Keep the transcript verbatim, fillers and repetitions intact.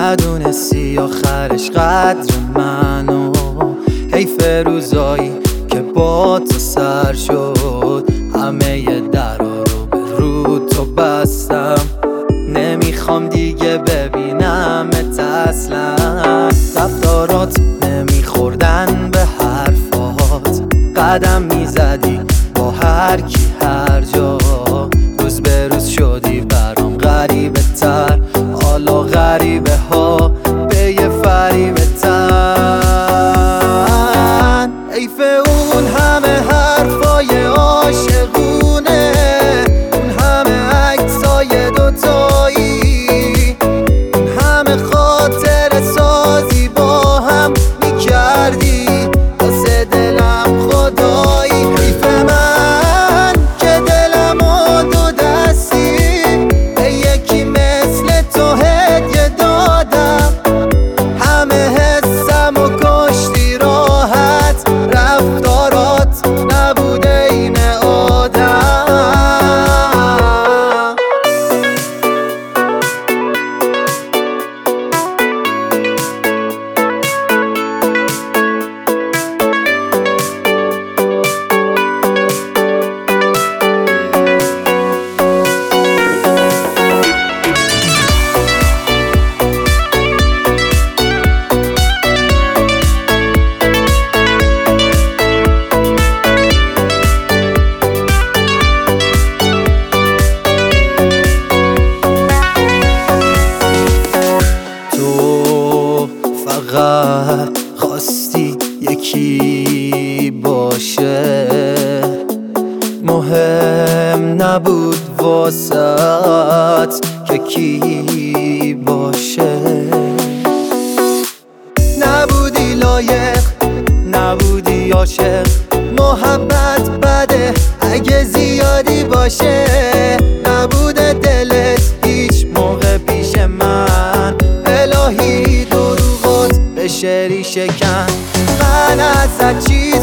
ندونستی آخرش قدر منو، حیف روزایی که با تو سر شد. همه ی درا رو به رو تو بستم، نمیخوام دیگه ببینمت اصلا. رفتارات نمیخوردن به حرفات، قدم میزدی با هر کی هر جا. روز به روز شدی برام غریبه تر، حالا غریبه ها به یه فریبه تن. حیف اون همه حرفای عاشقونه، اون همه عکسای دوتایی، اون همه خاطر سازی با هم میکردی واسه دلم خدایی. حیف من که دلمو دو دستی به یکی مثل تو هدیه دادم. همه حسمو کشتی راحت، رفتارات نبوده این آدم. فقط خواستی یکی باشه، مهم نبود واسط که کی باشه. نبودی لایق، نبودی عاشق، محبت بده اگه زیادی باشه. نبوده دلت هیچ موقع پیش من، الهی دروغت به شری شکن. من ازت چی